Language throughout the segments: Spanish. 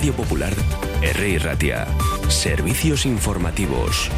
Radio Popular, Herri Ratia. Servicios informativos.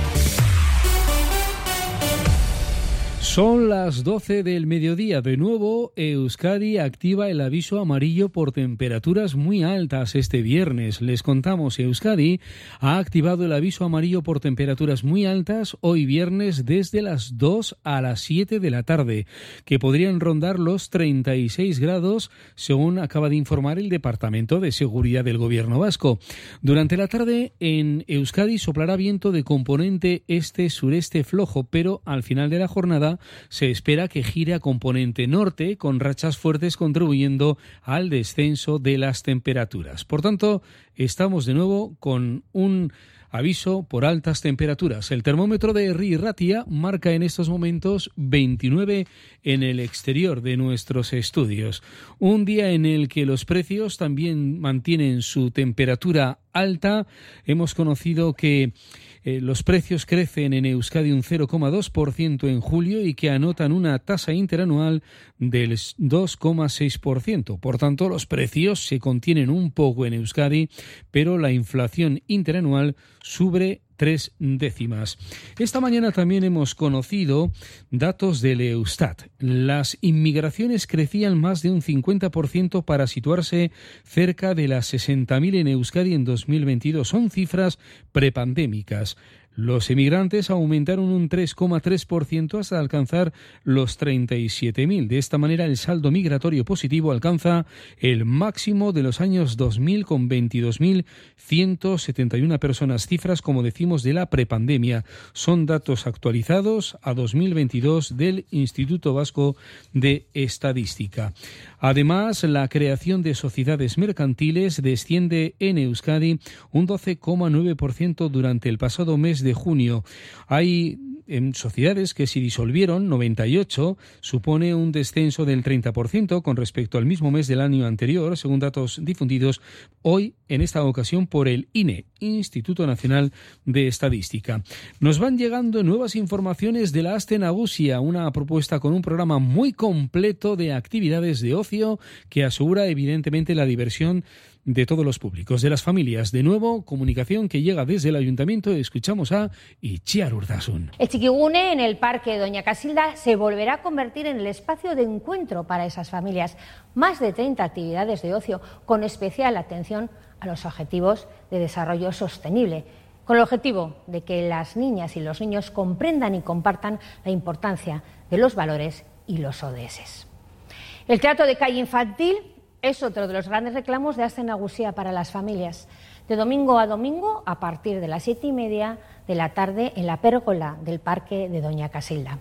Son las 12 del mediodía. De nuevo, Euskadi activa el aviso amarillo por temperaturas muy altas este viernes. Les contamos, Euskadi ha activado el aviso amarillo por temperaturas muy altas hoy viernes desde las 2 a las 7 de la tarde, que podrían rondar los 36 grados, según acaba de informar el Departamento de Seguridad del Gobierno vasco. Durante la tarde, en Euskadi soplará viento de componente este-sureste flojo, pero al final de la jornada se espera que gire a componente norte, con rachas fuertes contribuyendo al descenso de las temperaturas. Por tanto, estamos de nuevo con un aviso por altas temperaturas. El termómetro de Herri Ratia marca en estos momentos 29 en el exterior de nuestros estudios. Un día en el que los precios también mantienen su temperatura alta. Hemos conocido que los precios crecen en Euskadi un 0,2% en julio y que anotan una tasa interanual del 2,6%. Por tanto, los precios se contienen un poco en Euskadi, pero la inflación interanual sube 3 décimas. Esta mañana también hemos conocido datos del Eustat. Las inmigraciones crecían más de un 50% para situarse cerca de las 60.000 en Euskadi en 2022. Son cifras prepandémicas. Los emigrantes aumentaron un 3,3% hasta alcanzar los 37.000. De esta manera, el saldo migratorio positivo alcanza el máximo de los años 2000 con 22.171 personas. Cifras, como decimos, de la prepandemia. Son datos actualizados a 2022 del Instituto Vasco de Estadística. Además, la creación de sociedades mercantiles desciende en Euskadi un 12,9% durante el pasado mes de junio. Hay sociedades que se disolvieron, 98, supone un descenso del 30% con respecto al mismo mes del año anterior, según datos difundidos hoy, en esta ocasión, por el INE, Instituto Nacional de Estadística. Nos van llegando nuevas informaciones de la Aste Nagusia, una propuesta con un programa muy completo de actividades de ocio que asegura evidentemente la diversión de todos los públicos, de las familias. De nuevo, comunicación que llega desde el Ayuntamiento. Escuchamos a Itziar Urtasun. El Txikigune en el Parque Doña Casilda se volverá a convertir en el espacio de encuentro para esas familias. Más de 30 actividades de ocio con especial atención a los objetivos de desarrollo sostenible, con el objetivo de que las niñas y los niños comprendan y compartan la importancia de los valores y los ODS. El teatro de calle infantil es otro de los grandes reclamos de Aste Nagusia para las familias. De domingo a domingo, a partir de las 7:30 de la tarde, en la pérgola del Parque de Doña Casilda.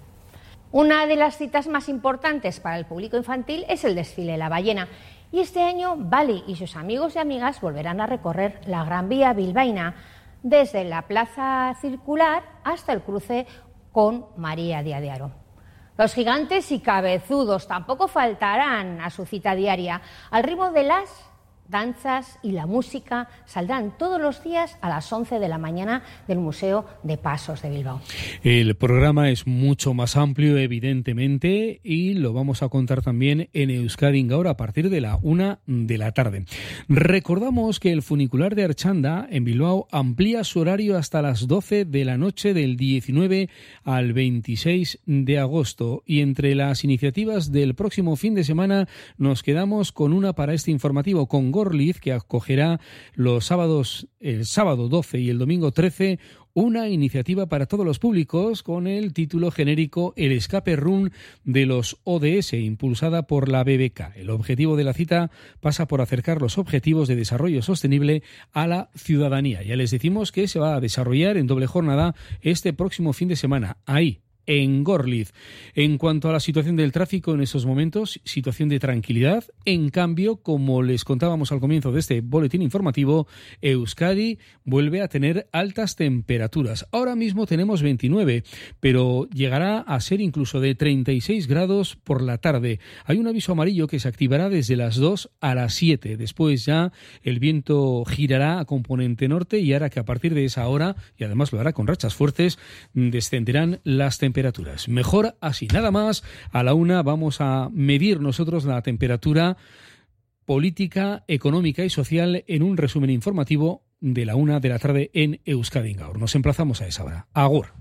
Una de las citas más importantes para el público infantil es el desfile La Ballena. Y este año, Bali y sus amigos y amigas volverán a recorrer la Gran Vía bilbaína, desde la Plaza Circular hasta el cruce con María Díaz de Haro. Los gigantes y cabezudos tampoco faltarán a su cita diaria. Al ritmo de las danzas y la música saldrán todos los días a las 11 de la mañana del Museo de Pasos de Bilbao. El programa es mucho más amplio, evidentemente, y lo vamos a contar también en Euskadi Gaur a partir de la 1 de la tarde. Recordamos que el funicular de Archanda en Bilbao amplía su horario hasta las 12 de la noche del 19 al 26 de agosto. Y entre las iniciativas del próximo fin de semana nos quedamos con una para este informativo, con Gorliz, que acogerá los sábados, el sábado 12 y el domingo 13, una iniciativa para todos los públicos con el título genérico El Escape Run de los ODS, impulsada por la BBK. El objetivo de la cita pasa por acercar los objetivos de desarrollo sostenible a la ciudadanía. Ya les decimos que se va a desarrollar en doble jornada este próximo fin de semana, ahí, en Gorliz. En cuanto a la situación del tráfico en estos momentos, situación de tranquilidad. En cambio, como les contábamos al comienzo de este boletín informativo, Euskadi vuelve a tener altas temperaturas. Ahora mismo tenemos 29, pero llegará a ser incluso de 36 grados por la tarde. Hay un aviso amarillo que se activará desde las 2 a las 7. Después ya el viento girará a componente norte y hará que a partir de esa hora, y además lo hará con rachas fuertes, descenderán las temperaturas. Mejor así, nada más. A la 1 vamos a medir nosotros la temperatura política, económica y social en un resumen informativo de la 1 de la tarde en Euskadi Gaur. Nos emplazamos a esa hora. Agur.